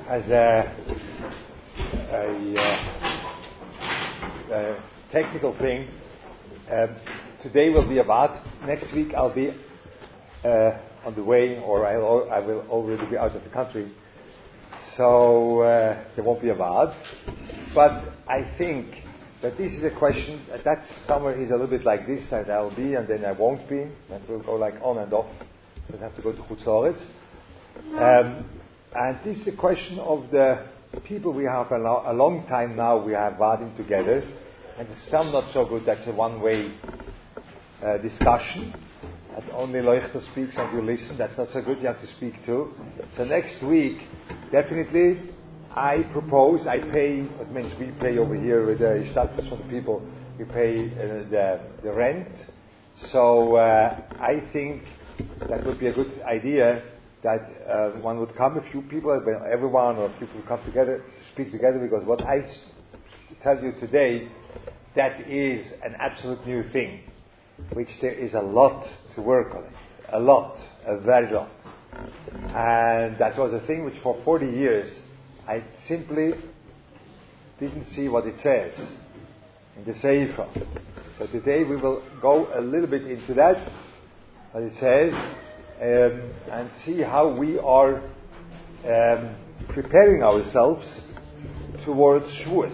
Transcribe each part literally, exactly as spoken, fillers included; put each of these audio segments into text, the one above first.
as a, a, uh, a technical thing, um, today will be about. Next week I'll be uh, on the way, or I'll, I will already be out of the country, so uh, there won't be a Vad. But I think that this is a question. That summer is a little bit like this, that I'll be and then I won't be. That will go like on and off. We'll have to go to Chutz La'aretz. Um, and this is a question of the people we have a, lo- a long time now. We have Vadim together, and some not so good. That's a one-way uh, discussion. And only Leuchter speaks and you listen. That's not so good. You have to speak too. So next week, definitely, I propose. I pay. It means we pay over here with the status for the people. We pay uh, the the rent. So uh, I think that would be a good idea. That uh, one would come, a few people, everyone or people would come together, speak together, because what I s- tell you today, that is an absolute new thing, which there is a lot to work on it, a lot, a very lot. And that was a thing which for forty years I simply didn't see what it says in the Sefer. So today we will go a little bit into that, what it says, Um, and see how we are um, preparing ourselves towards Shavuos.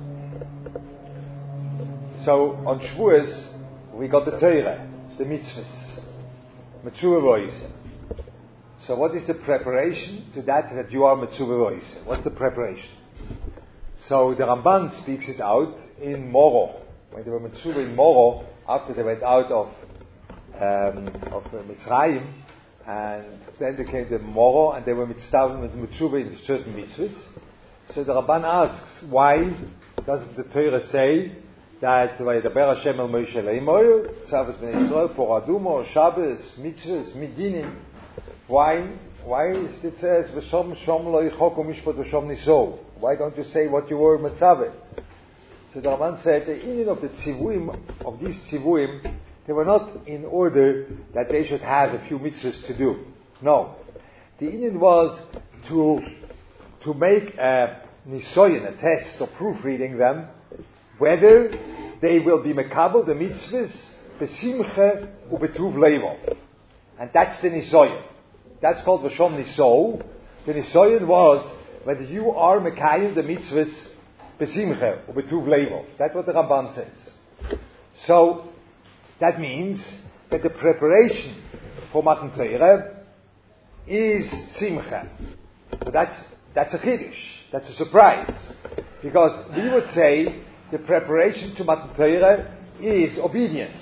So on Shavuos we got the Torah, the mitzvahs, Mitzvah Voise. So what is the preparation to that that you are Mitzvah Voise? What's the preparation? So the Ramban speaks it out in Moro. When they were Mitzvah in Moro, after they went out of um, of uh, Mitzrayim, and then they came to Moro, and they were mitzvah with Mitzvah in certain mitzvahs. So the Rabban asks, why doesn't the Torah say that Vayedaber Hashem el Moshe le'imor, Tzavos bnei Yisrael, Poradumo, Shabbos, mitzvahs, midinim? Why? Why is it says V'shom shom lo yichok u'mishpat v'shom niso? Why don't you say what you were mitzvah? So the Rabban said the inyan of the tzivuim, of these tzivuim, they were not in order that they should have a few mitzvahs to do. No. The inyan was to to make a nisoyin, a test of proofreading them, whether they will be mekabel, the mitzvahs, besimche ubetuv leivov. And that's the nisoyin. That's called v'shom niso. The nisoyin was whether you are mekayim the mitzvahs besimche ubetuv leivov. That's what the Ramban says. So that means that the preparation for Matan Torah is Simcha. But that's, that's a Chiddush. That's a surprise. Because we would say the preparation to Matan Torah is obedience.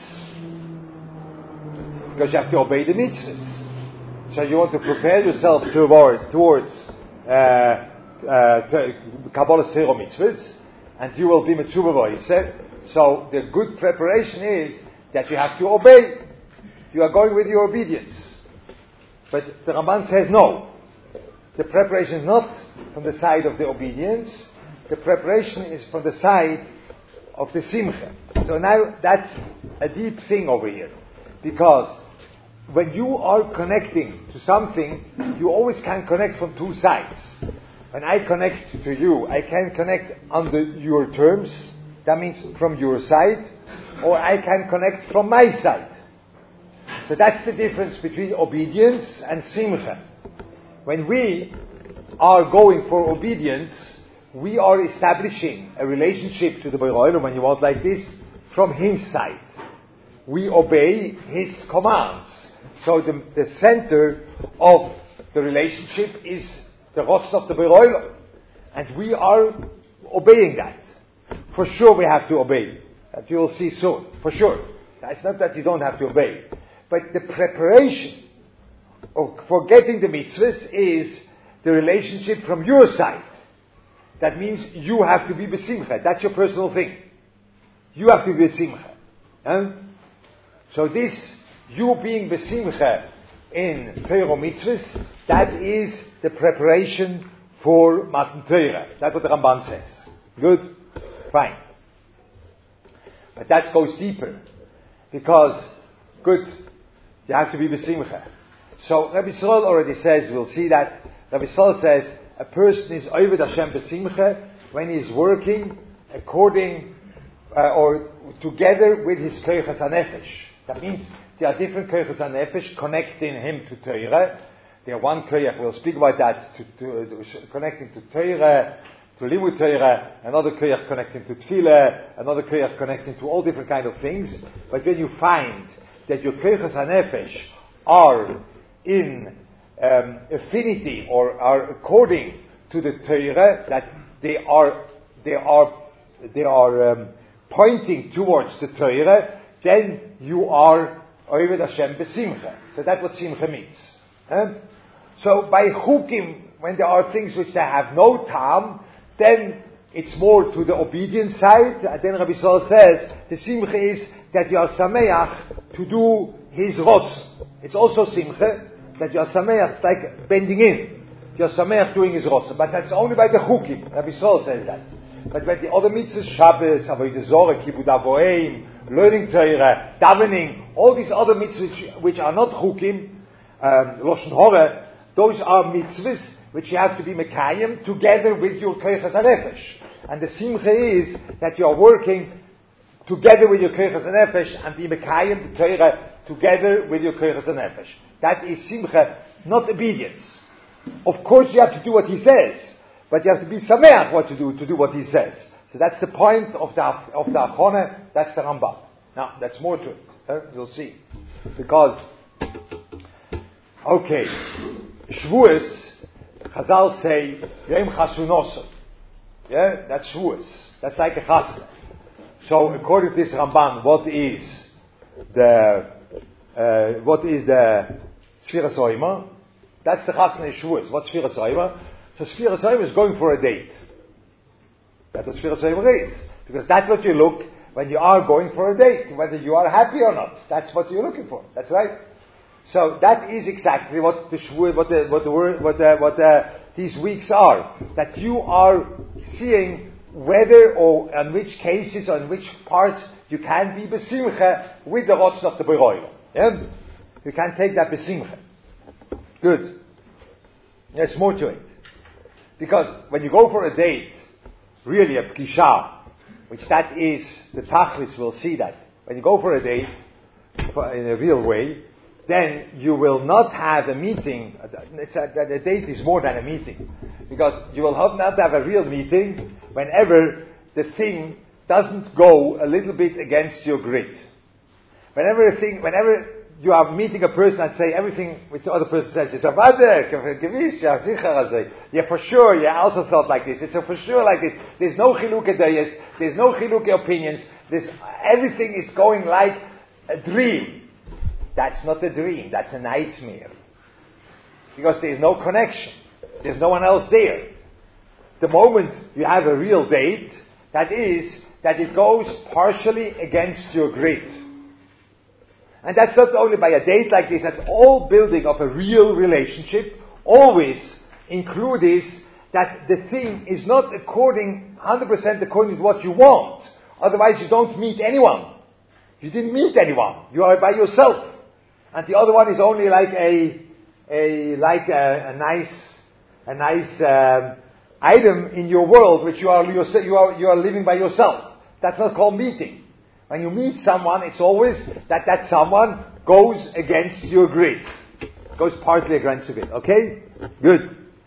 Because you have to obey the mitzvahs. So you want to prepare yourself toward, towards uh, uh, Kabbalah's Torah mitzvahs, and you will be Mitzvah Voise. So the good preparation is that you have to obey. You are going with your obedience. But the Ramban says no. The preparation is not from the side of the obedience. The preparation is from the side of the simcha. So now that's a deep thing over here. Because when you are connecting to something, you always can connect from two sides. When I connect to you, I can connect under your terms. That means from your side. Or I can connect from my side. So that's the difference between obedience and simcha. When we are going for obedience, we are establishing a relationship to the Borei Olam, when you want like this, from his side. We obey his commands. So the, the center of the relationship is the Rotz of the Borei Olam. And we are obeying that. For sure we have to obey. That you will see soon, for sure. It's not that you don't have to obey. But the preparation of, for getting the mitzvahs is the relationship from your side. That means you have to be besimcha. That's your personal thing. You have to be besimcha. Huh? So this, you being besimcha in Torah mitzvahs, that is the preparation for Matan Torah. That's what the Ramban says. Good? Fine. But that goes deeper. Because, good, you have to be besimcha. So Rabbi Yisrael already says, we'll see that, Rabbi Yisrael says, a person is Oved Hashem B'Simcha when he's working according uh, or together with his Koyches HaNefesh. That means there are different Koyches HaNefesh connecting him to Torah. There are one Koyach, we'll speak about that, to, to, to, connecting to Torah, to Limud Torah, another Koyach connecting to Tefillah, another Koyach connecting to all different kind of things. But when you find that your Koyches HaNefesh are in um, affinity or are according to the Torah, that they are they are they are um, pointing towards the Torah, then you are Oved Hashem B'Simcha. So that's what Simcha means. Um, so by Chukim, when there are things which they have no tam, then it's more to the obedience side. And then Rabbi Yisrael says the Simcha is that you are Sameach to do his Rotz. It's also Simcha that you are Sameach, like bending in. You are Sameach doing his Rotz. But that's only by the Chukim. Rabbi Yisrael says that. But when the other mitzvahs, Shabbos, Avodah Zorah, Kibbud Avoim, learning Torah, davening, all these other mitzvahs which are not Chukim, um, Lashon Hora, those are mitzvahs which you have to be Mekayim together with your Koyches HaNefesh. And the Simcha is that you are working together with your Koyches HaNefesh and be Mekayim the Torah together with your Koyches HaNefesh. That is Simcha, not obedience. Of course you have to do what he says, but you have to be Sameach what to do, to do what he says. So that's the point of the, of the Achona, that's the Rambam. Now, that's more to it. Huh? You'll see. Because, okay, Shavuos, Chazal say, Yom Chasunoso. Yeah, that's Shavuos. That's like a Chasna. So, according to this Ramban, what is the, uh, what is the Sfiras Oima? That's the Chasna in Shavuos. What's Sfiras Oima? So, Sfiras Oima is going for a date. That's what Sfiras Oima is. Because that's what you look when you are going for a date, whether you are happy or not. That's what you're looking for. That's right. So that is exactly what the what the what the word what the, what the, these weeks are. That you are seeing whether or in which cases or in which parts you can be besimcha with the rots of the beroila. Yeah, you can take that besimcha. Good. There's more to it, because when you go for a date, really a pkisha, which that is the tachlis, we'll see that when you go for a date for, in a real way, then you will not have a meeting. It's a, a date is more than a meeting, because you will have not have a real meeting whenever the thing doesn't go a little bit against your grid. Whenever a thing, whenever you are meeting a person and say everything which the other person says, yeah, for sure, yeah, I also felt like this. It's a for sure like this. There's no chilukei dayos, there's no chilukei opinions. There's, everything is going like a dream. That's not a dream, that's a nightmare. Because there's no connection. There's no one else there. The moment you have a real date, that is, that it goes partially against your grid. And that's not only by a date like this, that's all building of a real relationship, always include this, that the thing is not according, one hundred percent according to what you want. Otherwise you don't meet anyone. You didn't meet anyone. You are by yourself. And the other one is only like a, a like a, a nice, a nice um, item in your world, which you are you are you are living by yourself. That's not called meeting. When you meet someone, it's always that that someone goes against your grid, goes partly against your grid. Okay, good.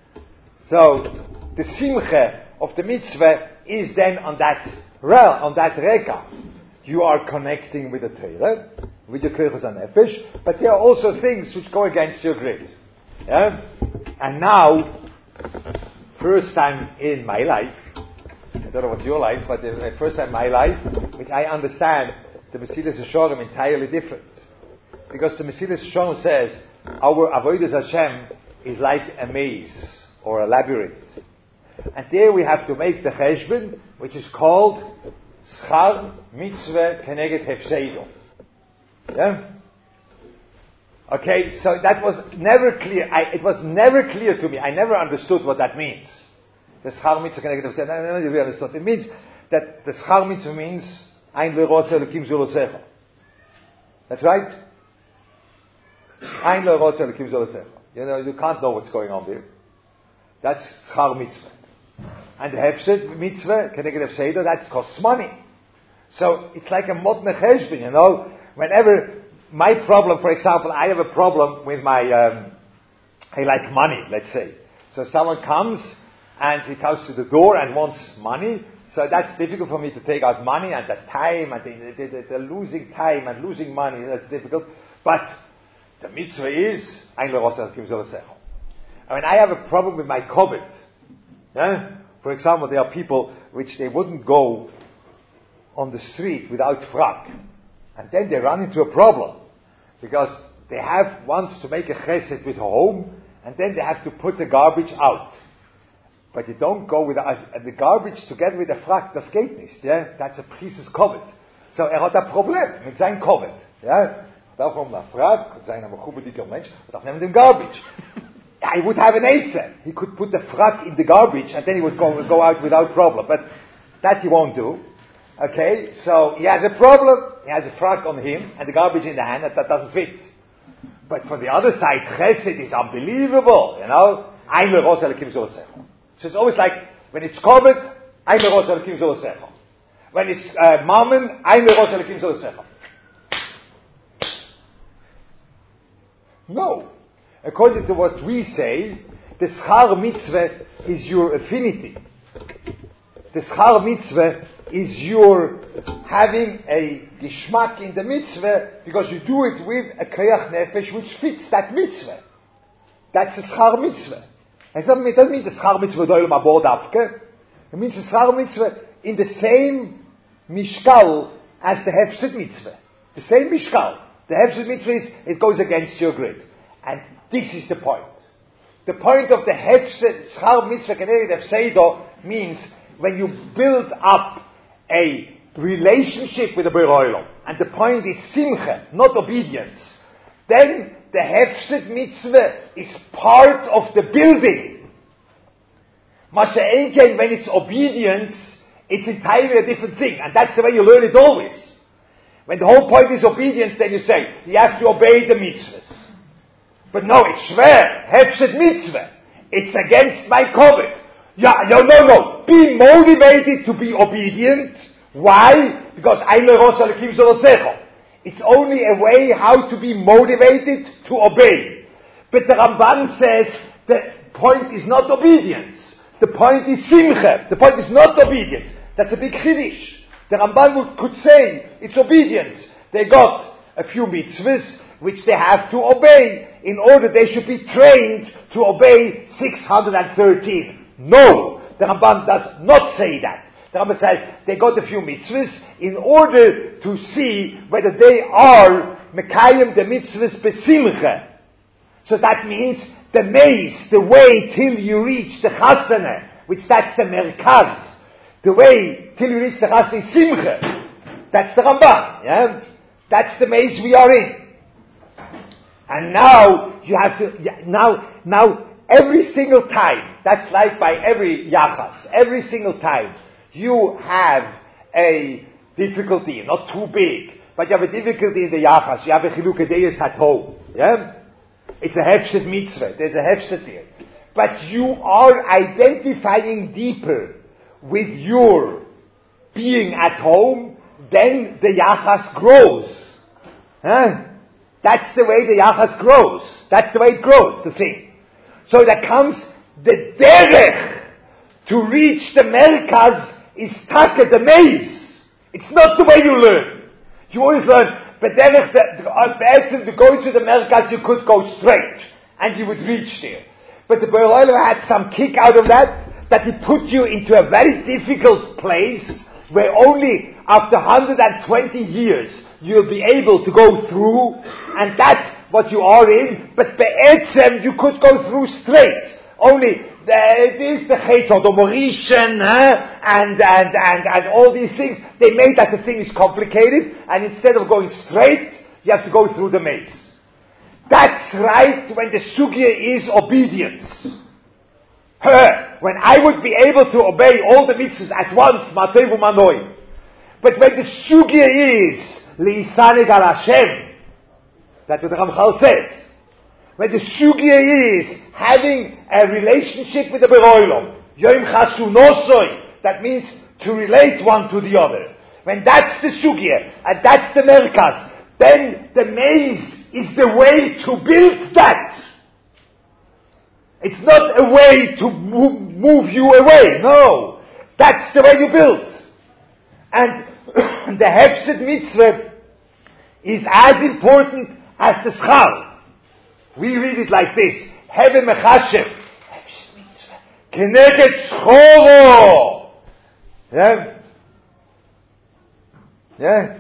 So the simcha of the mitzvah is then on that realm, on that reka. You are connecting with the Torah, with the Koyches HaNefesh, but there are also things which go against your grid. Yeah? And now, first time in my life, I don't know what's your life, but the first time in my life, which I understand the Mesilas Yesharim entirely different. Because the Mesilas Yesharim says, our Avodas Hashem is like a maze, or a labyrinth. And there we have to make the cheshbon, which is called Schar Mitzvah Keneged Hefseido. Yeah? Okay, so that was never clear. I, it was never clear to me. I never understood what that means. The Schar Mitzvah Keneged Hefseido. I never really understood. It means that the Schar Mitzvah means Ein Le'Rosa Elokim Zolosecha. That's right? Ein Le'Rosa Elokim Zolosecha. You know, you can't know what's going on there. That's schar mitzvah. And the hefsed mitzvah, keneged hefseder, that costs money. So it's like a motne cheshbon, you know. Whenever my problem, for example, I have a problem with my, um, I like money, let's say. So someone comes and he comes to the door and wants money. So that's difficult for me to take out money, and that's time, and the, the, the, the losing time and losing money, that's difficult. But the mitzvah is, and when I have a problem with my COVID, yeah? For example, there are people which they wouldn't go on the street without frak. And then they run into a problem. Because they have once to make a chesed with a home, and then they have to put the garbage out. But you don't go with uh, the garbage together with the frak, das geht nicht, yeah? That's a priest's COVID. So er hat ein Problem mit seinem COVID. Yeah? Darf man nach frak, und sein aber chubediker Mensch, darf nehmen den garbage. I would have an answer. He could put the frak in the garbage, and then he would go, go out without problem. But that he won't do. Okay, so he has a problem, he has a frak on him, and the garbage in the hand, that, that doesn't fit. But for the other side, chesed is unbelievable, you know. So it's always like, when it's COVID, when it's uh, mammon, no. According to what we say, the schar mitzvah is your affinity. The schar mitzvah is your having a geschmack in the mitzvah because you do it with a koyach nefesh which fits that mitzvah. That's a schar mitzvah. And so it doesn't mean the schar mitzvah doilem abor davke. It means the schar mitzvah in the same mishkal as the hefsed mitzvah. The same mishkal. The hefsed mitzvah is, it goes against your grid. And this is the point. The point of the hefsed, schar mitzvah keneged hefseido means when you build up a relationship with the Borei Olam, and the point is simcha, not obedience, then the hefsed mitzvah is part of the building. Masha Enken, when it's obedience, it's entirely a different thing, and that's the way you learn it always. When the whole point is obedience, then you say, you have to obey the mitzvahs. But no, it's schwer, hefsed mitzvah. It's against my COVID. Yeah, no, no, no. Be motivated to be obedient. Why? Because it's only a way how to be motivated to obey. But the Ramban says the point is not obedience. The point is simcha. The point is not obedience. That's a big chiddush. The Ramban would, could say it's obedience. They got a few mitzvahs which they have to obey in order they should be trained to obey six hundred thirteen. No, the Ramban does not say that. The Ramban says they got a few mitzvahs in order to see whether they are mekayim the mitzvahs besimcha. So that means the maze, the way till you reach the chasana, which that's the merkaz, the way till you reach the chasana is simcha. That's the Ramban, yeah? That's the maze we are in. And now you have to, now, now every single time, that's like by every yachas, every single time you have a difficulty, not too big, but you have a difficulty in the yachas, you have a chilukei deis at home, yeah? It's a hefsed mitzvah, there's a hefsed here. But you are identifying deeper with your being at home, then the yachas grows. Huh? That's the way the yachas grows. That's the way it grows, the thing. So there comes the derech to reach the merkaz is taka, the maze. It's not the way you learn. You always learn, but derech, the, to go to the merkaz, you could go straight, and you would reach there. But the Borei Olam had some kick out of that, that it put you into a very difficult place, where only after one hundred twenty years, you'll be able to go through, and that's what you are in, but be'etzem, you could go through straight. Only, it is the Chet or the Mauritian, huh? and, and, and, and all these things, they made that the thing is complicated, and instead of going straight, you have to go through the maze. That's right when the sugya is obedience. Her, when I would be able to obey all the mitzvahs at once, Matevu Manoi. But when the sugya is, Li'isanig al Hashem, that's what the Ramchal says. when the sugya is having a relationship with the Beroilom, Yom Chasunosoi, that means to relate one to the other. When that's the sugya, and that's the merkas, then the maze is the way to build that. It's not a way to move, move you away, no. That's the way you build. And the Hefset Mitzvah is as important as the Schal. We read it like this. Heve Mechashem. Hefset Mitzvah. Keneged Schoro. Yeah? Yeah?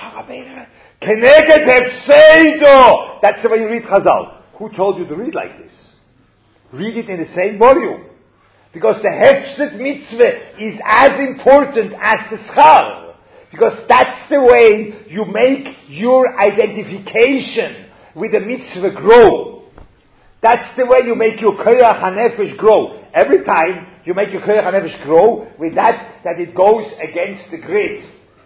Keneged Hefseido. That's the way you read Chazal. Who told you to read like this? Read it in the same volume. Because the Hefset Mitzvah is as important as the Schal. Because that's the way you make your identification with the Mitzvah grow. That's the way you make your Koyach HaNefesh grow. Every time you make your Koyach HaNefesh grow, with that, that it goes against the grid.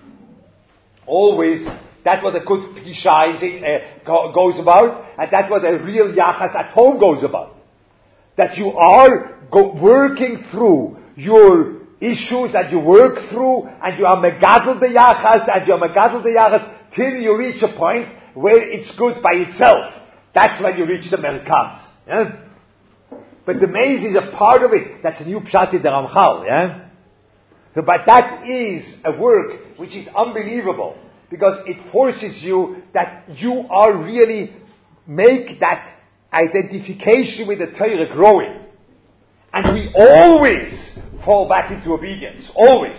Always, that's what a good Pgisha is, uh, go, goes about, and that's what a real Yachas at home goes about. That you are go, working through your issues and you work through and you are megadol the Yachas and you are megadol the Yachas till you reach a point where it's good by itself. That's when you reach the Merkas. Yeah? But the maze is a part of it. That's a new Pshat in the Ramchal. Yeah? So, but that is a work which is unbelievable because it forces you that you are really make that identification with the Torah growing. And we always fall back into obedience. Always.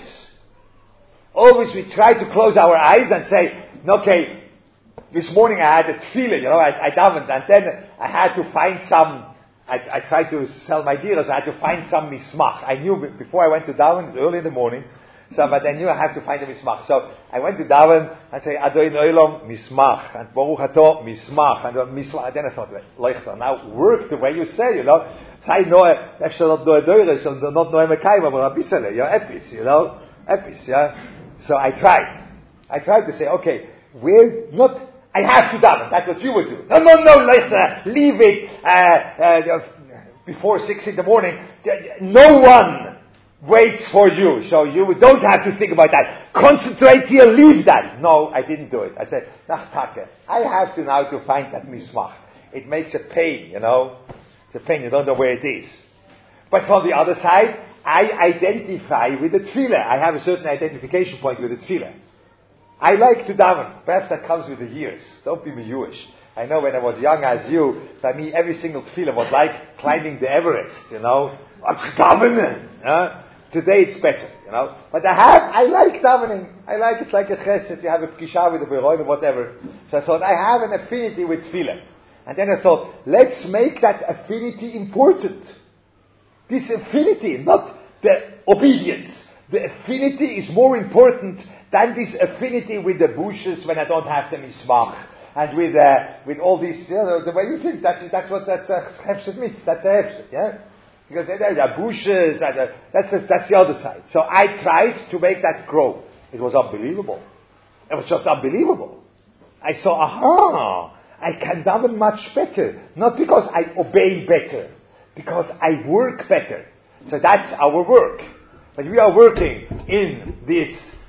Always we try to close our eyes and say, okay, this morning I had a tefillah, you know, I, I davened, and then I had to find some, I, I tried to sell my dealers, I had to find some mismach. I knew before I went to daven, early in the morning, so, but I knew I had to find a mismach. So I went to daven and say, Adonai Olam, mismach, and Baruch Ato, mismach, and mismach. And then I thought, Leuchter, now work the way you say, you know. Say no, I shall not know a doire, shall not know a mekayim, but a bisele, you know, epis, you know, epis, yeah. So I tried. I tried to say, okay, where, not, I have to daven, that's what you would do. No, no, no, Leuchter, leave it, uh, uh, before six in the morning. No one waits for you, so you don't have to think about that. Concentrate here, leave that. No, I didn't do it. I said, Nachtake, I have to now to find that mismach. It makes a pain, you know. It's a pain, you don't know where it is. But from the other side, I identify with the tefillah. I have a certain identification point with the tefillah. I like to daven. Perhaps that comes with the years. Don't be Jewish. I know when I was young as you, by me every single tefillah was like climbing the Everest, you know. Davening. Yeah? Today it's better, you know. But I have, I like davening. I like, it's like a chesed. You have a pgisha with a beroim or whatever. So I thought, I have an affinity with tefillah. And then I thought, let's make that affinity important. This affinity, not the obedience. The affinity is more important than this affinity with the bushes when I don't have the mismach. And with, uh, with all these, you know, the way you think, that's, that's what, that's a hefset mit, that's a hefset, yeah? Because there are bushes, and uh, that's, the, that's the other side. So I tried to make that grow. It was unbelievable. It was just unbelievable. I saw, aha, I can daven much better. Not because I obey better, because I work better. So that's our work. But we are working in this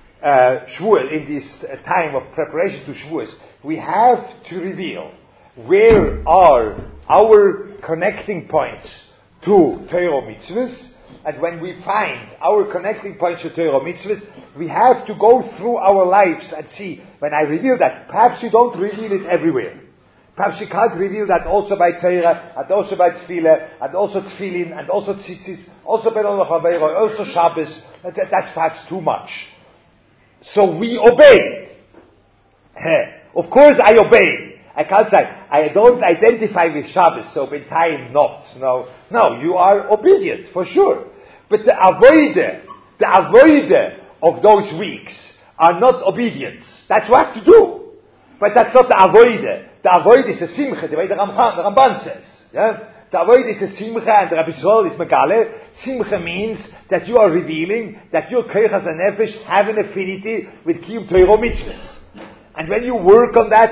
uh, Shavuot, in this uh, time of preparation to Shavuot. We have to reveal where are our connecting points to Torah mitzvahs, and when we find our connecting points to Torah mitzvahs, we have to go through our lives and see, when I reveal that, perhaps you don't reveal it everywhere. Perhaps you can't reveal that also by Torah, and also by Tefillah, and also Tefillin, and also Tzitzis, also Ben Olam Chaveiro, also Shabbos. That, that's perhaps too much. So we obey. Of course I obey. I can't say, I don't identify with Shabbos, so in time not. No, no, you are obedient, for sure. But the avoider, the avoider of those weeks are not obedience. That's what I have to do. But that's not the avoider. The avoid is a simcha, the way the Ramban, the Ramban says. Yeah? The avoid is a simcha, and the Rabbi Yisrael is megale. Simcha means that you are revealing that your koyach and nefesh have an affinity with kiyum Torah mitzvahs. And when you work on that,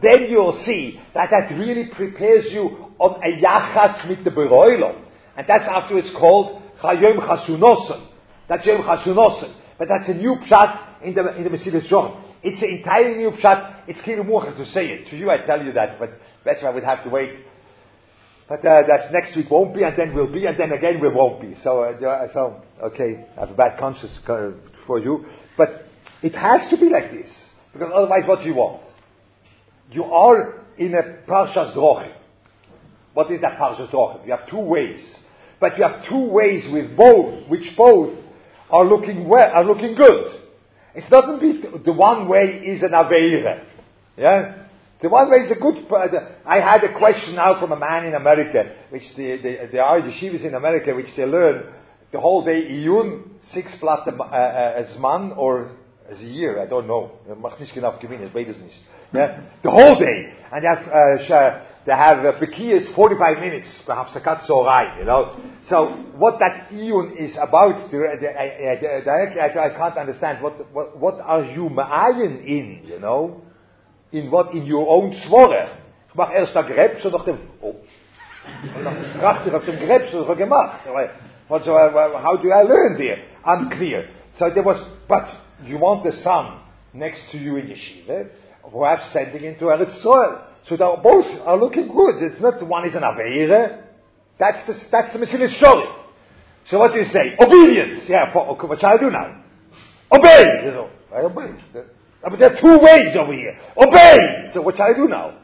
then you'll see that that really prepares you on a yachas mit the beroilo. And that's afterwards called Chayom Chasunosen. That's Yom Chasunosen. But that's a new pshat in the, in the Mesilas Yesharim. It's an entirely new pshat. It's Kiru Mucha to say it. To you I tell you that, but that's why I would have to wait. But uh, that's next week won't be, and then will be, and then again we won't be. So, uh, so okay, I have a bad conscience for you. But it has to be like this. Because otherwise what do you want? You are in a Parshas Drochim. What is that Parshas Drochim? You have two ways. But you have two ways with both, which both are looking well, are looking good. It's not be the one way is an Aveire. Yeah? The one way is a good... I had a question now from a man in America, which the, the, there are yeshivas in America, which they learn the whole day Iyun, six platte as man, or as a year, I don't know. Macht nicht genau gewinnen, ich weiß es nicht. Yeah? The whole day. And they have, uh, they have uh, Bekiyas forty-five minutes, perhaps a cut so right, you know. So, what that Iyun is about, the, the, uh, uh, directly I, I can't understand. What, what, what are you ma'ayin in, you know? In what? In your own swore. Ich mach erst der Grebs und nach dem, oh. Und dann trachte ich auf dem Grebs, was er gemacht. What, so, uh, how do I learn there? Unclear. So there was, but you want the son next to you in yeshiva, perhaps sending into Eretz soil. So they both are looking good. It's not one is an Aveire. That's the, that's the Mesilas Yesharim. So what do you say? Obedience. Yeah, for, okay, what shall I do now? Obey! You know, I obey. But there are two ways over here. Obey! So what shall I do now?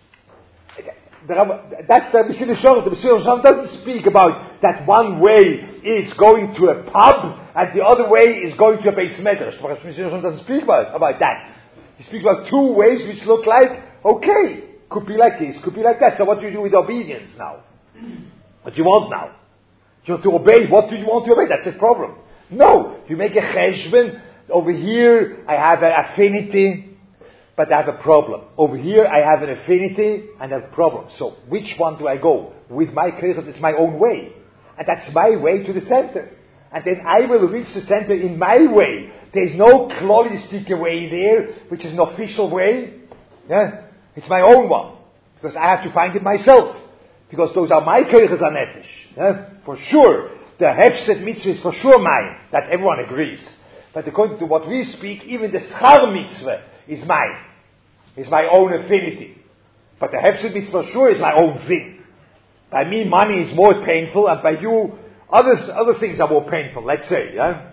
That's the Mesilas Yesharim. The Mesilas Yesharim doesn't speak about that one way is going to a pub and the other way is going to a base medrash. The Mesilas Yesharim doesn't speak about, about that. He speaks about two ways which look like, okay, could be like this, could be like that. So what do you do with obedience now? What do you want now? You want to obey. What do you want to obey? That's a problem. No. You make a cheshbon. Over here, I have an affinity, but I have a problem. Over here, I have an affinity and I have a problem. So, which one do I go? With my krichos, it's my own way. And that's my way to the center. And then I will reach the center in my way. There's no klolistic way there, which is an official way. Yeah? It's my own one. Because I have to find it myself. Because those are my krichos anefesh. Yeah? For sure. The hefset mitzvah is for sure mine. That everyone agrees. But according to what we speak, even the schar mitzvah is mine. Is my own affinity. But the hefset mitzvah for sure is my own thing. By me, money is more painful, and by you, others, other things are more painful, let's say, yeah?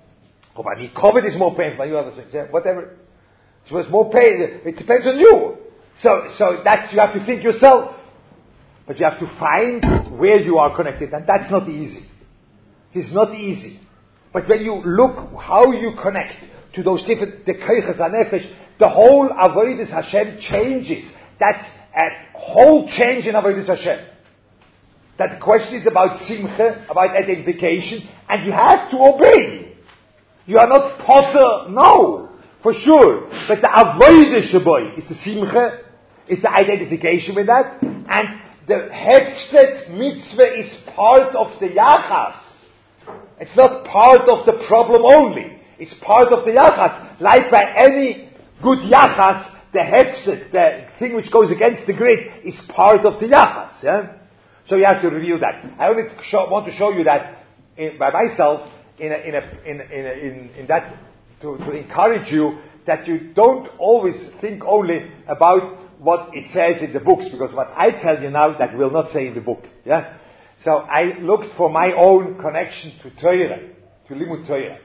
Or by me, COVID is more painful, by you, other things, yeah? Whatever. So it's more pain, it depends on you. So, so that's, you have to think yourself. But you have to find where you are connected, and that's not easy. It's not easy. But when you look how you connect to those different, the Keiches HaNefesh, the whole Avodas Hashem changes. That's a whole change in Avodas Hashem. That the question is about Simcha, about identification, and you have to obey. You are not potter, no, for sure. But the Avodah Shaboy is the Simcha, is the identification with that, and the Hefset Mitzvah is part of the Yachas. It's not part of the problem only. It's part of the Yachas. Like by any good Yachas, the Hefset, the thing which goes against the grid, is part of the Yachas. Yeah? So you have to review that. I only show, want to show you that in, by myself, in a, in, a, in, in, a, in, in that, to, to encourage you that you don't always think only about what it says in the books, because what I tell you now, that will not say in the book. Yeah? So I looked for my own connection to Torah, to Limud Torah.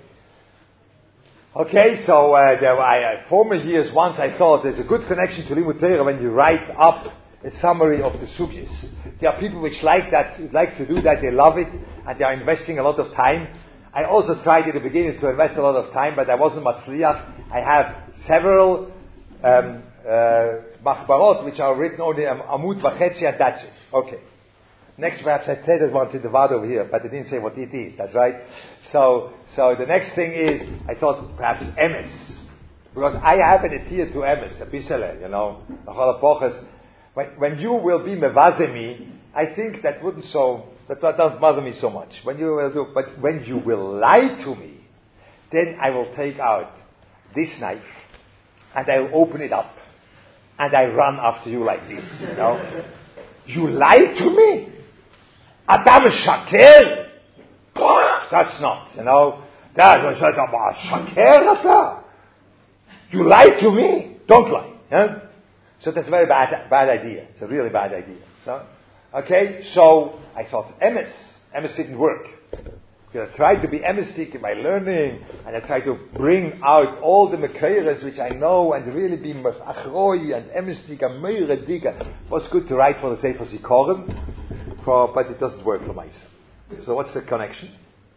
Okay, so uh, there were, I, uh, former years, once I thought there's a good connection to Limud Torah when you write up a summary of the sugyas. There are people which like that, like to do that, they love it, and they are investing a lot of time. I also tried in the beginning to invest a lot of time, but I wasn't matzliach. I have several um, uh, machbarot which are written only um, amud v'chetzi, and that's it. Okay. Next, perhaps I said it once in the Vada over here, but I didn't say what it is. That's right. So, so the next thing is, I thought perhaps emes, because I have an etia to emes, a bisele, you know, when, when you will be mevazemi, I think that wouldn't so, that doesn't bother me so much. When you will do, but when you will lie to me, then I will take out this knife and I will open it up, and I run after you like this, you know. You lied to me? Adam shaker? That's not, you know. That was a shaker. You lied to me? Don't lie. Yeah? So that's a very bad, bad idea. It's a really bad idea. So, okay, so I thought, emes. Emes didn't work. Because I tried to be emestic in my learning, and I tried to bring out all the mekayres which I know, and really be achroi and emestic and meire diga. It was good to write for the Sefer Zikaron, for, but it doesn't work for myself. So what's the connection?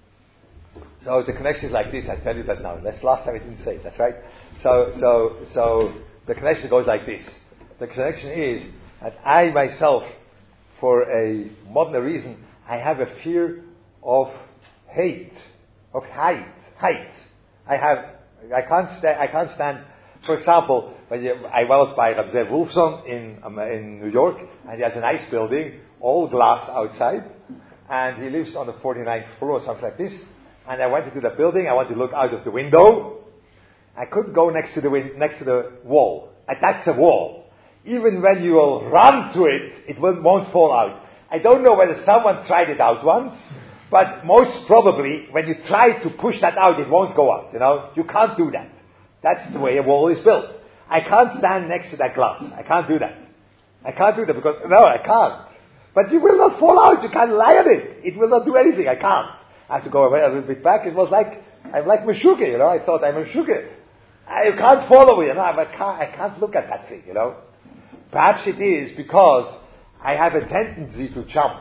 So the connection is like this. I tell you that now. That's last time I didn't say it. That's right. So so so the connection goes like this. The connection is that I myself, for a modern reason, I have a fear of hate, of height, height. I have, I can't stand, I can't stand, for example, when you, I was by Reb Zev Wolfson in, um, in New York, and he has a nice building, all glass outside, and he lives on the forty-ninth floor or something like this, and I went into the building, I wanted to look out of the window, I couldn't go next to the win- next to the wall, and that's a wall. Even when you will run to it, it won't, won't fall out. I don't know whether someone tried it out once, but most probably, when you try to push that out, it won't go out, you know. You can't do that. That's the way a wall is built. I can't stand next to that glass. I can't do that. I can't do that because, no, I can't. But you will not fall out. You can't lie on it. It will not do anything. I can't. I have to go away a little bit back. It was like, I'm like Meshuggah, you know. I thought I'm Meshuggah. I can't follow you, you know. I can't, I can't look at that thing, you know. Perhaps it is because I have a tendency to jump.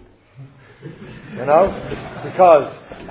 You know, because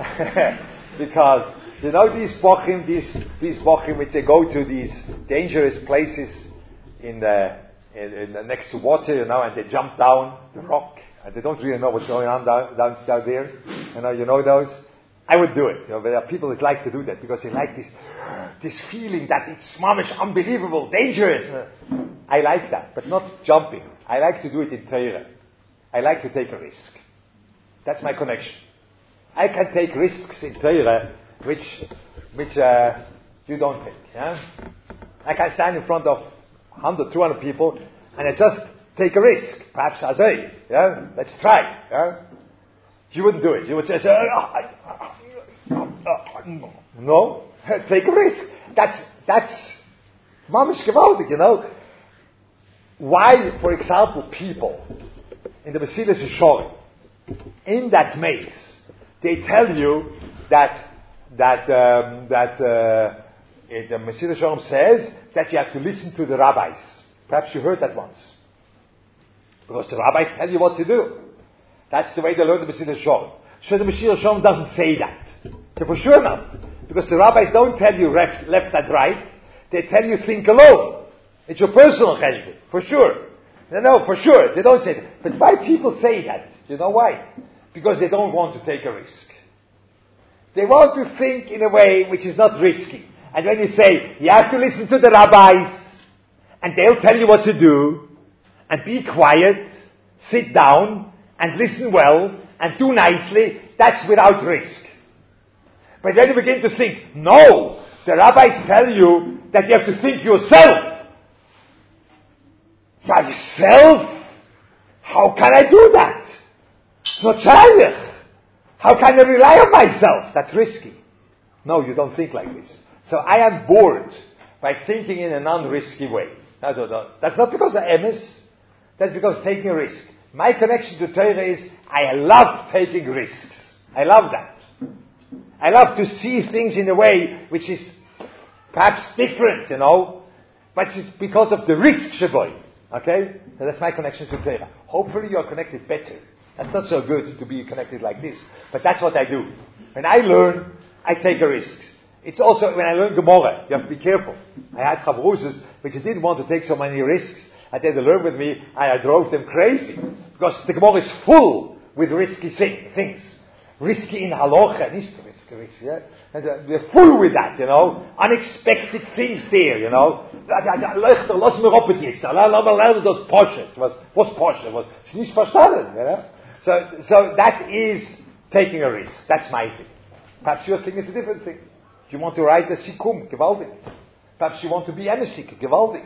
because you know these bochim, these these bochim, which they go to these dangerous places in the, in, in the next to water, you know, and they jump down the rock, and they don't really know what's going on down, down, down there. You know, you know those. I would do it. You know, there are people that like to do that because they like this this feeling that it's mamish, unbelievable, dangerous. I like that, but not jumping. I like to do it in Torah. I like to take a risk. That's my connection. I can take risks in Torah which which uh, you don't take. Yeah? I can stand in front of one hundred, two hundred people and I just take a risk. Perhaps I say, yeah, let's try. Yeah? You wouldn't do it. You would just say, no, take a risk. That's that's mamish gewaltig, you know. Why, for example, people in the Mesilas Yesharim, in that maze, they tell you that that um, that uh, it, the Mesilas Yesharim says that you have to listen to the rabbis. Perhaps you heard that once, because the rabbis tell you what to do. That's the way they learn the Mesilas Yesharim. So the Mesilas Yesharim doesn't say that. For sure not, because the rabbis don't tell you left, left and right. They tell you think alone. It's your personal cheshbon, for sure. No, no, for sure. They don't say that. But why people say that? You know why? Because they don't want to take a risk. They want to think in a way which is not risky. And when you say, you have to listen to the rabbis, and they'll tell you what to do, and be quiet, sit down, and listen well, and do nicely, that's without risk. But when you begin to think, no, the rabbis tell you that you have to think yourself. Myself? How can I do that? It's not shaykh. How can I rely on myself? That's risky. No, you don't think like this. So I am bored by thinking in a non-risky way. That's not because of emes. That's because taking a risk. My connection to Torah is I love taking risks. I love that. I love to see things in a way which is perhaps different, you know, but it's because of the risk shaboy. Okay? So that's my connection to Torah. Hopefully you are connected better. That's not so good to be connected like this, but that's what I do. When I learn, I take a risk. It's also when I learn Gemara, you have to be careful. I had chavrusas which didn't want to take so many risks. And they had to learn with me, and I drove them crazy. Because the Gemara is full with risky things. Risky in halacha, nicht risky, risky, yeah? And they're full with that, you know. Unexpected things there, you know. Leuchter, lass mir op het jetzt. Lass mir lernen das Porsche. What's Porsche? It's nicht verstanden, you know. So, so that is taking a risk. That's my thing. Perhaps your thing is a different thing. You want to write a sikum, gewaldig. Perhaps you want to be emesik, gewaldig.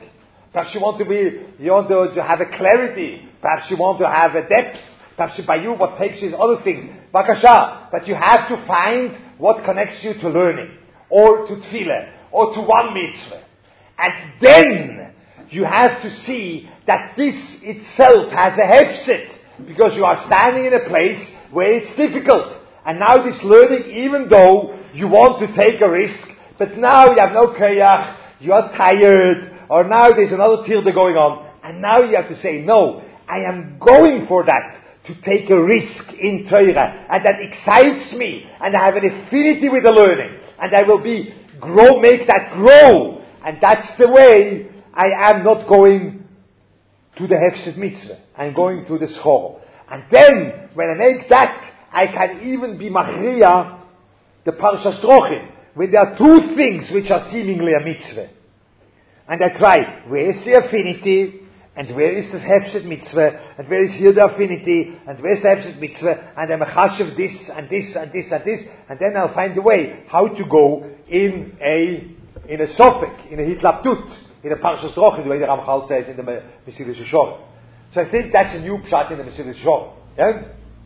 Perhaps you want to be, you want to, to have a clarity. Perhaps you want to have a depth. Perhaps by you, what takes you is other things. Bakasha. But you have to find what connects you to learning, or to tefillah, or to one mitzvah. And then you have to see that this itself has a hefset, because you are standing in a place where it's difficult. And now this learning, even though you want to take a risk, but now you have no kayach, you are tired, or now there's another tilde going on, and now you have to say, no, I am going for that, to take a risk in Torah, and that excites me, and I have an affinity with the learning, and I will be, grow, make that grow, and that's the way I am not going to the Hefset Mitzvah, I'm going to the Schor. And then, when I make that, I can even be Machriya, the Parshas Drochim, when there are two things which are seemingly a mitzvah. And I try, where is the affinity, and where is the Hefset Mitzvah, and where is here the affinity, and where is the Hefset Mitzvah, and I'm a chashav this, and this, and this, and this, and then I'll find a way how to go in a, in a sofek, in a hitlaptut, in a Parshas Drochim, the way the Ramchal says in the Mesilas Yesharim. So I think that's a new pshat in the Mesilas Yesharim. Yeah?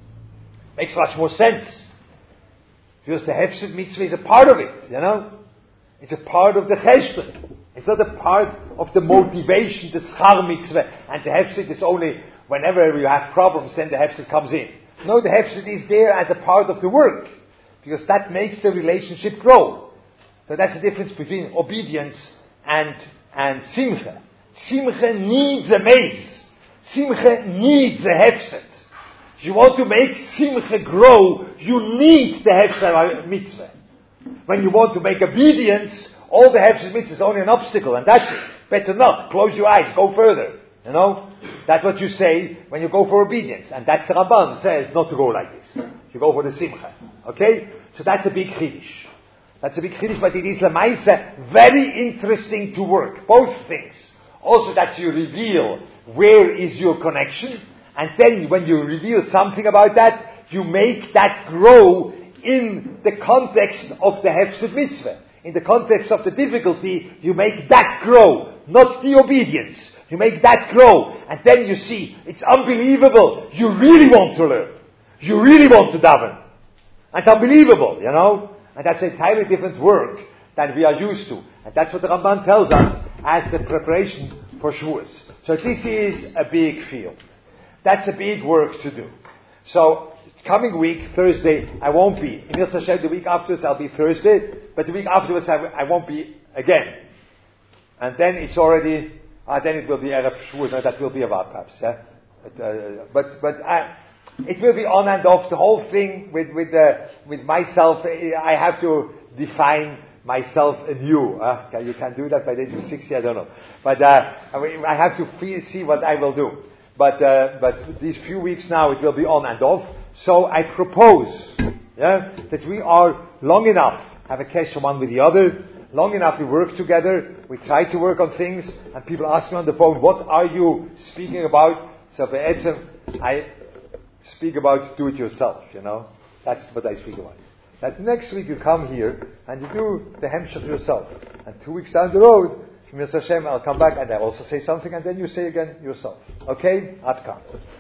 Makes much more sense. Because the Hefset Mitzvah is a part of it, you know? It's a part of the Cheshbon. It's not a part of the motivation, the Schar Mitzvah. And the Hefset is only whenever you have problems, then the Hefset comes in. No, the Hefset is there as a part of the work. Because that makes the relationship grow. So that's the difference between obedience and, and Simcha. Simcha needs a maze. Simcha needs a Hefset. If you want to make Simcha grow, you need the Hefset Mitzvah. When you want to make obedience, all the Hefset Mitzvah is only an obstacle, and that's it. Better not. Close your eyes, go further. You know? That's what you say when you go for obedience. And that's the Ramban says not to go like this. You go for the Simcha. Okay? So that's a big Chiddush. That's a big Chiddush, but it is Lamaisa very interesting to work. Both things. Also that you reveal where is your connection, and then when you reveal something about that, you make that grow in the context of the Hefset Mitzvah. In the context of the difficulty, you make that grow, not the obedience. You make that grow, and then you see, it's unbelievable. You really want to learn. You really want to daven. It's unbelievable, you know? And that's entirely different work than we are used to. And that's what the Ramban tells us as the preparation for Shavuos. So this is a big field. That's a big work to do. So, coming week, Thursday, I won't be. In Yirtzeh Hashem, the week afterwards, I'll be Thursday. But the week afterwards, I, w- I won't be again. And then it's already, uh, then it will be Erev Shavuos. No, that will be a while, perhaps. Yeah? But, uh, but, but I, it will be on and off. The whole thing with, with, uh, with myself, I have to define myself anew. Uh, you can do that by the age of sixty, I don't know. But, uh, I have to feel, see what I will do. But, uh, but these few weeks now, it will be on and off. So I propose, yeah, that we are long enough, have a kesher one with the other, long enough we work together, we try to work on things, and people ask me on the phone, what are you speaking about? So be'etzem, I speak about do it yourself, you know. That's what I speak about. That next week you come here, and you do the hemshech yourself. And two weeks down the road, Mister Hashem, I'll come back and I'll also say something, and then you say again yourself. Okay? Atkam.